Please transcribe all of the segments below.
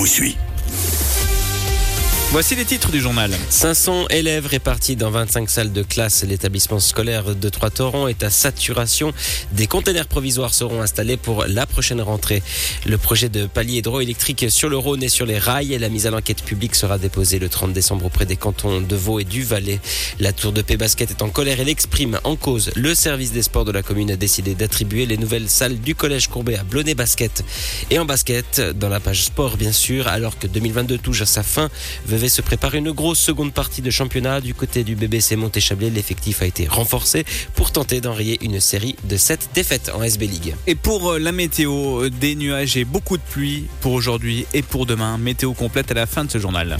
vous suit. Voici les titres du journal. 500 élèves répartis dans 25 salles de classe. L'établissement scolaire de Troyes-Thorens est à saturation. Des containers provisoires seront installés pour la prochaine rentrée. Le projet de palier hydroélectrique sur le Rhône et sur les rails. La mise à l'enquête publique sera déposée le 30 décembre auprès des cantons de Vaud et du Valais. La Tour de Paix Basket est en colère et l'exprime en cause. Le service des sports de la commune a décidé d'attribuer les nouvelles salles du collège Courbet à Blonay Basket. Et en basket, dans la page sport bien sûr, alors que 2022 touche à sa fin, se prépare une grosse seconde partie de championnat. Du côté du BBC Montéchablais, l'effectif a été renforcé pour tenter d'enrayer une série de 7 défaites en SB League. Et pour la météo, des nuages et beaucoup de pluie pour aujourd'hui et pour demain. Météo complète à la fin de ce journal.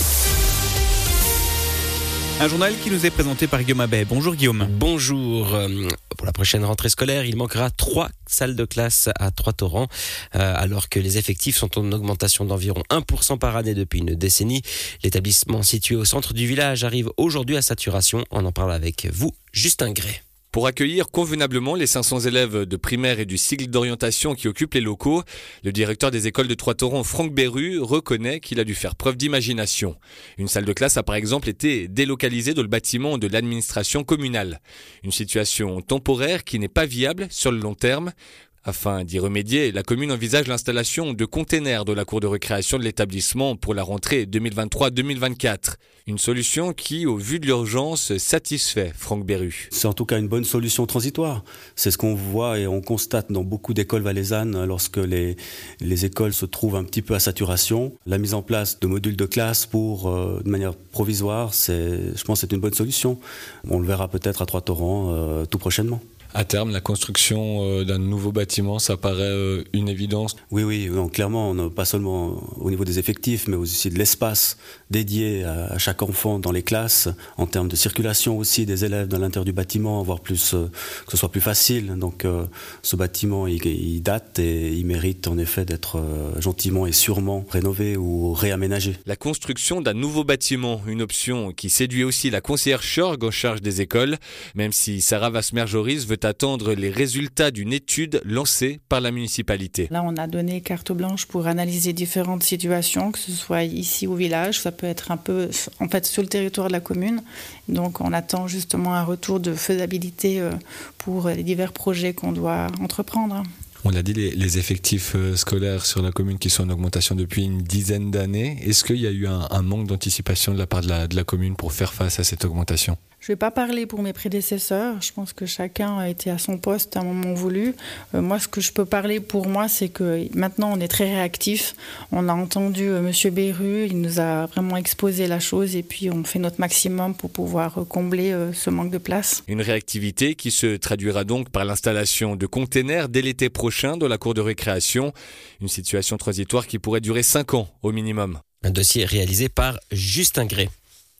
Un journal qui nous est présenté par Guillaume Abbé. Bonjour Guillaume. Bonjour. Pour la prochaine rentrée scolaire, il manquera 3 salles de classe à Troyes-Thorens, alors que les effectifs sont en augmentation d'environ 1% par année depuis une décennie. L'établissement situé au centre du village arrive aujourd'hui à saturation. On en parle avec vous, Justin Gray. Pour accueillir convenablement les 500 élèves de primaire et du cycle d'orientation qui occupent les locaux, le directeur des écoles de Troyes-Thorens, Franck Berru, reconnaît qu'il a dû faire preuve d'imagination. Une salle de classe a par exemple été délocalisée dans le bâtiment de l'administration communale. Une situation temporaire qui n'est pas viable sur le long terme. Afin d'y remédier, la commune envisage l'installation de containers de la cour de récréation de l'établissement pour la rentrée 2023-2024. Une solution qui, au vu de l'urgence, satisfait Franck Berru. C'est en tout cas une bonne solution transitoire. C'est ce qu'on voit et on constate dans beaucoup d'écoles valaisannes lorsque les écoles se trouvent un petit peu à saturation. La mise en place de modules de classe de manière provisoire, je pense que c'est une bonne solution. On le verra peut-être à Troyes-Thorens tout prochainement. À terme, la construction d'un nouveau bâtiment, ça paraît une évidence. Oui, donc clairement, pas seulement au niveau des effectifs, mais aussi de l'espace dédié à chaque enfant dans les classes, en termes de circulation aussi des élèves dans l'intérieur du bâtiment, voire plus que ce soit plus facile. Donc ce bâtiment, il date et il mérite en effet d'être gentiment et sûrement rénové ou réaménagé. La construction d'un nouveau bâtiment, une option qui séduit aussi la conseillère Chorg en charge des écoles, même si Sarah Vasmer-Joris veut attendre les résultats d'une étude lancée par la municipalité. Là, on a donné carte blanche pour analyser différentes situations, que ce soit ici au village, ça peut être un peu en fait sur le territoire de la commune. Donc on attend justement un retour de faisabilité pour les divers projets qu'on doit entreprendre. On l'a dit, les effectifs scolaires sur la commune qui sont en augmentation depuis une dizaine d'années. Est-ce qu'il y a eu un manque d'anticipation de la part de la commune pour faire face à cette augmentation ? Je ne vais pas parler pour mes prédécesseurs. Je pense que chacun a été à son poste à un moment voulu. Moi, ce que je peux parler pour moi, c'est que maintenant, on est très réactif. On a entendu M. Berru, il nous a vraiment exposé la chose et puis on fait notre maximum pour pouvoir combler ce manque de place. Une réactivité qui se traduira donc par l'installation de containers dès l'été prochain dans la cour de récréation. Une situation transitoire qui pourrait durer 5 ans au minimum. Un dossier réalisé par Justin Gray.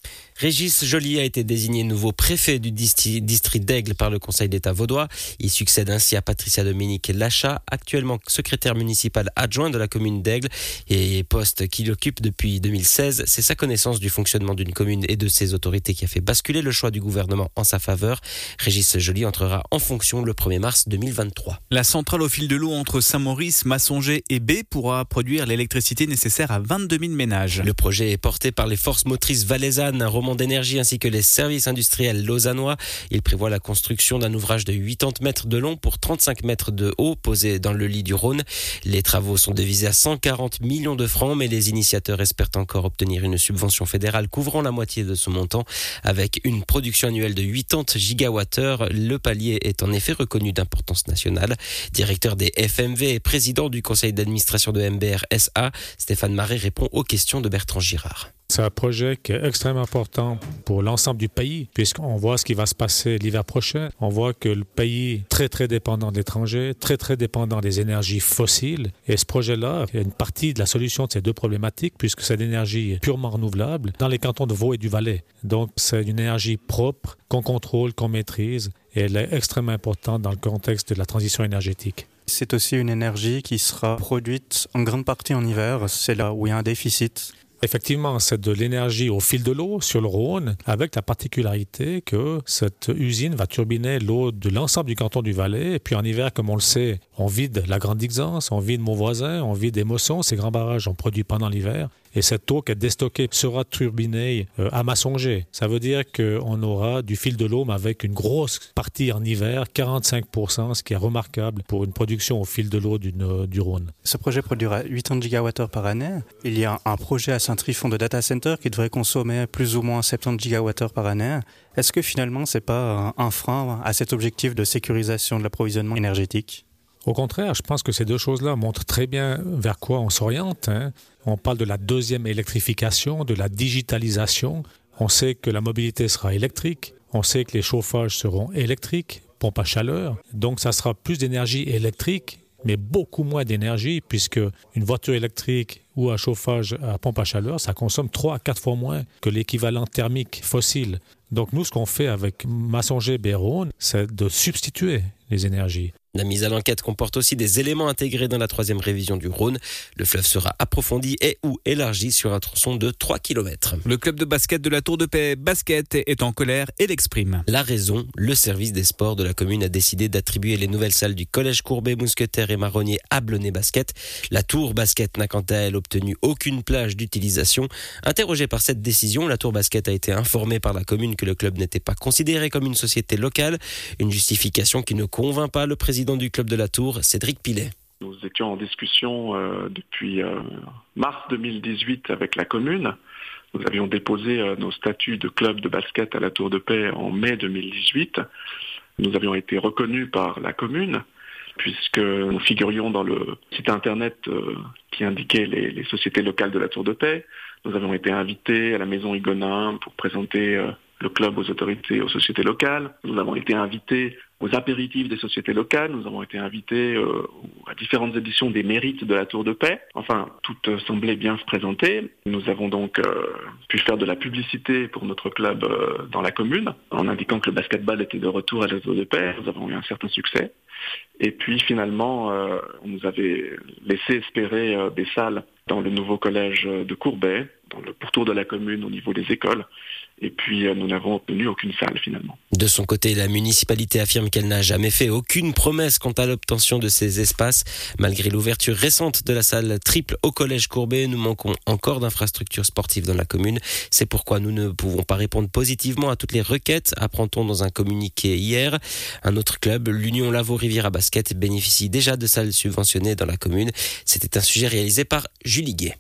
Régis Joly a été désigné nouveau préfet du district d'Aigle par le Conseil d'État vaudois. Il succède ainsi à Patricia Dominique Lachat, actuellement secrétaire municipal adjoint de la commune d'Aigle et poste qu'il occupe depuis 2016. C'est sa connaissance du fonctionnement d'une commune et de ses autorités qui a fait basculer le choix du gouvernement en sa faveur. Régis Joly entrera en fonction le 1er mars 2023. La centrale au fil de l'eau entre Saint-Maurice, Massonger et B pourra produire l'électricité nécessaire à 22 000 ménages. Le projet est porté par les forces motrices valaisannes, un roman d'énergie ainsi que les services industriels lausannois. Il prévoit la construction d'un ouvrage de 80 mètres de long pour 35 mètres de haut posé dans le lit du Rhône. Les travaux sont devisés à 140 millions de francs, mais les initiateurs espèrent encore obtenir une subvention fédérale couvrant la moitié de ce montant. Avec une production annuelle de 80 gigawattheures, le palier est en effet reconnu d'importance nationale. Directeur des FMV et président du conseil d'administration de MBR SA, Stéphane Marais répond aux questions de Bertrand Girard. C'est un projet qui est extrêmement important pour l'ensemble du pays, puisqu'on voit ce qui va se passer l'hiver prochain. On voit que le pays est très, très dépendant de l'étranger, très, très dépendant des énergies fossiles. Et ce projet-là est une partie de la solution de ces deux problématiques, puisque c'est l'énergie purement renouvelable dans les cantons de Vaud et du Valais. Donc, c'est une énergie propre, qu'on contrôle, qu'on maîtrise, et elle est extrêmement importante dans le contexte de la transition énergétique. C'est aussi une énergie qui sera produite en grande partie en hiver. C'est là où il y a un déficit. Effectivement, c'est de l'énergie au fil de l'eau sur le Rhône, avec la particularité que cette usine va turbiner l'eau de l'ensemble du canton du Valais. Et puis en hiver, comme on le sait, on vide la Grande Dixence, on vide Montvoisin, on vide Émosson, ces grands barrages ont produit pendant l'hiver. Et cette eau qui est déstockée sera turbinée à Massonger. Ça veut dire qu'on aura du fil de l'eau, mais avec une grosse partie en hiver, 45%, ce qui est remarquable pour une production au fil de l'eau du Rhône. Ce projet produira 80 gigawattheures par année. Il y a un projet à Saint-Trifon de data center qui devrait consommer plus ou moins 70 gigawattheures par année. Est-ce que finalement, ce n'est pas un frein à cet objectif de sécurisation de l'approvisionnement énergétique ? Au contraire, je pense que ces deux choses-là montrent très bien vers quoi on s'oriente. On parle de la deuxième électrification, de la digitalisation. On sait que la mobilité sera électrique. On sait que les chauffages seront électriques, pompe à chaleur. Donc ça sera plus d'énergie électrique, mais beaucoup moins d'énergie, puisque une voiture électrique ou un chauffage à pompe à chaleur, ça consomme 3 à 4 fois moins que l'équivalent thermique fossile. Donc nous, ce qu'on fait avec Massonger-Béronne, c'est de substituer les énergies. La mise à l'enquête comporte aussi des éléments intégrés dans la 3e révision du Rhône. Le fleuve sera approfondi et ou élargi sur un tronçon de 3 km. Le club de basket de la Tour de Paix Basket est en colère et l'exprime. La raison, le service des sports de la commune a décidé d'attribuer les nouvelles salles du Collège Courbet, Mousquetaires et Marronnier à Blonay Basket. La Tour Basket n'a quant à elle obtenu aucune plage d'utilisation. Interrogée par cette décision, la Tour Basket a été informée par la commune que le club n'était pas considéré comme une société locale. Une justification qui ne convainc pas le président du club de la Tour, Cédric Pilet. Nous étions en discussion depuis mars 2018 avec la commune. Nous avions déposé nos statuts de club de basket à la Tour de Paix en mai 2018. Nous avions été reconnus par la commune puisque nous figurions dans le site internet qui indiquait les sociétés locales de la Tour de Paix. Nous avons été invités à la maison Higonin pour présenter le club aux autorités et aux sociétés locales. Nous avons été invités aux apéritifs des sociétés locales. Nous avons été invités à différentes éditions des mérites de la Tour de Paix. Enfin, tout semblait bien se présenter. Nous avons donc pu faire de la publicité pour notre club dans la commune, en indiquant que le basketball était de retour à la Tour de Paix. Nous avons eu un certain succès. Et puis finalement, on nous avait laissé espérer des salles dans le nouveau collège de Courbet, dans le pourtour de la commune au niveau des écoles. Et puis nous n'avons obtenu aucune salle finalement. De son côté, la municipalité affirme qu'elle n'a jamais fait aucune promesse quant à l'obtention de ces espaces. Malgré l'ouverture récente de la salle triple au collège Courbet, nous manquons encore d'infrastructures sportives dans la commune. C'est pourquoi nous ne pouvons pas répondre positivement à toutes les requêtes, apprend-on dans un communiqué hier. Un autre club, l'Union Lavaux-Riviera Basket, bénéficie déjà de salles subventionnées dans la commune. C'était un sujet réalisé par Julie Guet.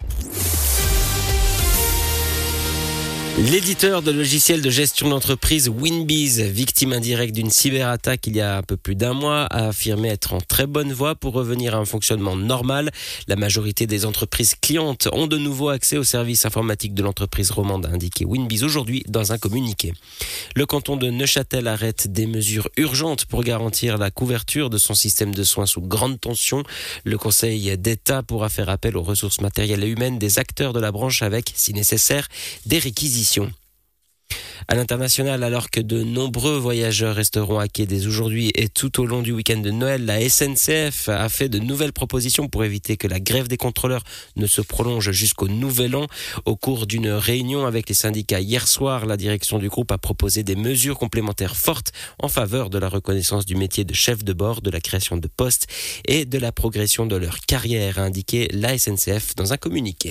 L'éditeur de logiciels de gestion d'entreprise Winbiz, victime indirecte d'une cyberattaque il y a un peu plus d'un mois, a affirmé être en très bonne voie pour revenir à un fonctionnement normal. La majorité des entreprises clientes ont de nouveau accès aux services informatiques de l'entreprise romande, a indiqué Winbiz aujourd'hui dans un communiqué. Le canton de Neuchâtel arrête des mesures urgentes pour garantir la couverture de son système de soins sous grande tension. Le Conseil d'État pourra faire appel aux ressources matérielles et humaines des acteurs de la branche avec, si nécessaire, des réquisitions. À l'international, alors que de nombreux voyageurs resteront à quai dès aujourd'hui et tout au long du week-end de Noël, la SNCF a fait de nouvelles propositions pour éviter que la grève des contrôleurs ne se prolonge jusqu'au Nouvel An. Au cours d'une réunion avec les syndicats hier soir, la direction du groupe a proposé des mesures complémentaires fortes en faveur de la reconnaissance du métier de chef de bord, de la création de postes et de la progression de leur carrière, a indiqué la SNCF dans un communiqué.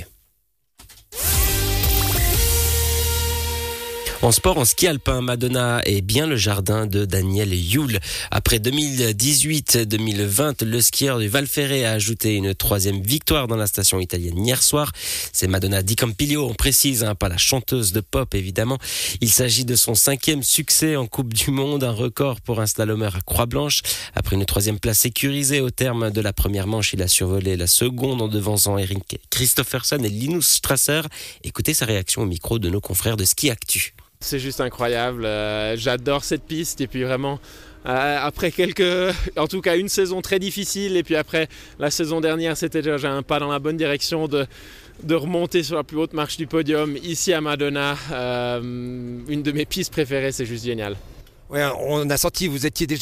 En sport, en ski alpin, Madonna est bien le jardin de Daniel Yule. Après 2018-2020, le skieur du Val Ferret a ajouté une 3e victoire dans la station italienne hier soir. C'est Madonna Di Campiglio, on précise, pas la chanteuse de pop évidemment. Il s'agit de son 5e succès en Coupe du Monde, un record pour un slalomeur à Croix-Blanche. Après une 3e place sécurisée au terme de la première manche, il a survolé la seconde en devançant Erik Kristoffersen et Linus Strasser. Écoutez sa réaction au micro de nos confrères de Ski Actu. C'est juste incroyable, j'adore cette piste et puis vraiment après en tout cas une saison très difficile et puis après la saison dernière c'était déjà un pas dans la bonne direction de remonter sur la plus haute marche du podium ici à Madonna, une de mes pistes préférées, c'est juste génial. Ouais, on a senti, vous étiez déjà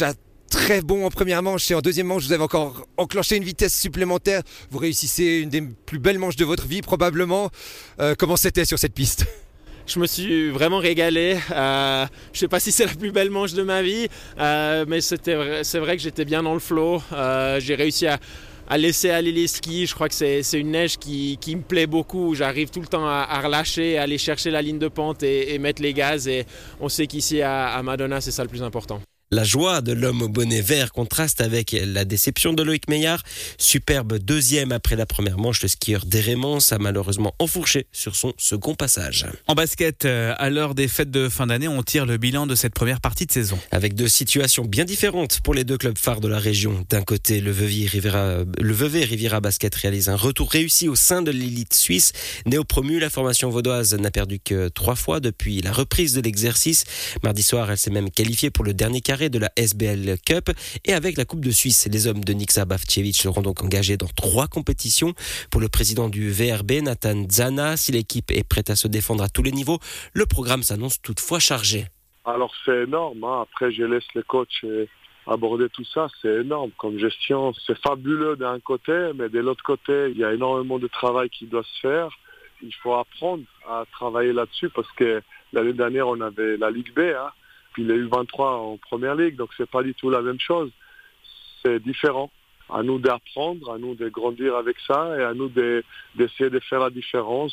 très bon en première manche et en deuxième manche, vous avez encore enclenché une vitesse supplémentaire. Vous réussissez une des plus belles manches de votre vie probablement. Comment c'était sur cette piste ? Je me suis vraiment régalé. Je ne sais pas si c'est la plus belle manche de ma vie, mais c'est vrai que j'étais bien dans le flow. J'ai réussi à laisser aller les skis. Je crois que c'est une neige qui me plaît beaucoup. J'arrive tout le temps à relâcher, à aller chercher la ligne de pente et mettre les gaz. Et on sait qu'ici à Madonna, c'est ça le plus important. La joie de l'homme au bonnet vert contraste avec la déception de Loïc Meillard. Superbe deuxième après la première manche, le skieur d'Hérémont a malheureusement enfourché sur son second passage. En basket, à l'heure des fêtes de fin d'année, on tire le bilan de cette première partie de saison. Avec deux situations bien différentes pour les deux clubs phares de la région. D'un côté, le Vevey Riviera Basket réalise un retour réussi au sein de l'élite suisse. Néo-promue, la formation vaudoise n'a perdu que 3 fois depuis la reprise de l'exercice. Mardi soir, elle s'est même qualifiée pour le dernier carré de la SBL Cup et avec la Coupe de Suisse. Les hommes de Niksa Bavcevic seront donc engagés dans 3 compétitions. Pour le président du VRB, Nathan Zana, si l'équipe est prête à se défendre à tous les niveaux, le programme s'annonce toutefois chargé. Alors c'est énorme, après je laisse les coachs aborder tout ça, c'est énorme comme gestion, c'est fabuleux d'un côté, mais de l'autre côté, il y a énormément de travail qui doit se faire. Il faut apprendre à travailler là-dessus parce que l'année dernière on avait la Ligue B, puis il y a eu 23 en première ligue, donc c'est pas du tout la même chose. C'est différent. À nous d'apprendre, à nous de grandir avec ça et à nous d'essayer de faire la différence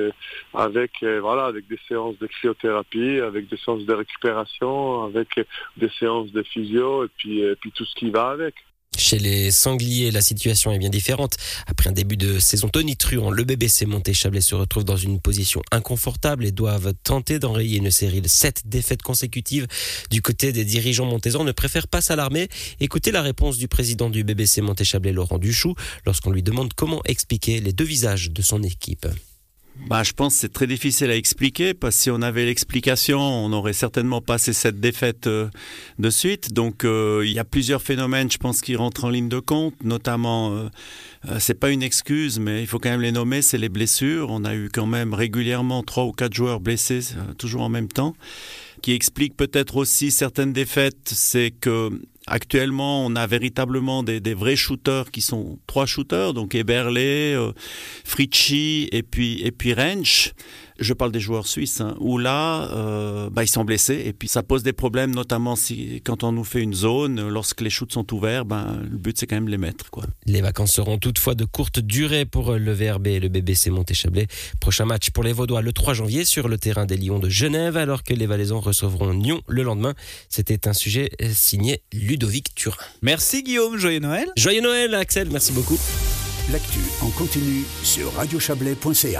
avec des séances de cryothérapie, avec des séances de récupération, avec des séances de physio et puis tout ce qui va avec. Chez les sangliers, la situation est bien différente. Après un début de saison tonitruant, le BBC Monté-Chablais se retrouve dans une position inconfortable et doivent tenter d'enrayer une série de 7 défaites consécutives. Du côté des dirigeants montézans, ne préfèrent pas s'alarmer. Écoutez la réponse du président du BBC Monté-Chablais, Laurent Duchoux, lorsqu'on lui demande comment expliquer les deux visages de son équipe. Je pense que c'est très difficile à expliquer parce que si on avait l'explication, on n'aurait certainement pas ces 7 défaites de suite. Donc il y a plusieurs phénomènes, je pense, qui rentrent en ligne de compte, notamment, c'est pas une excuse, mais il faut quand même les nommer, c'est les blessures. On a eu quand même régulièrement 3 ou 4 joueurs blessés, toujours en même temps. Qui explique peut-être aussi certaines défaites, c'est que actuellement, on a véritablement des vrais shooters qui sont 3 shooters, donc Eberle, Fritschi et puis Rensch. Je parle des joueurs suisses, où là, ils sont blessés et puis ça pose des problèmes, notamment quand on nous fait une zone, lorsque les shoots sont ouverts, le but c'est quand même de les mettre, quoi. Les vacances seront toutefois de courte durée pour le VRB et le BBC Monté-Chablais. Prochain match pour les Vaudois le 3 janvier sur le terrain des Lions de Genève, alors que les Valaisans recevront Nyon le lendemain. C'était un sujet signé Ludovic Turin. Merci Guillaume, joyeux Noël. Joyeux Noël Axel, merci beaucoup. L'actu en continu sur radiochablais.ca.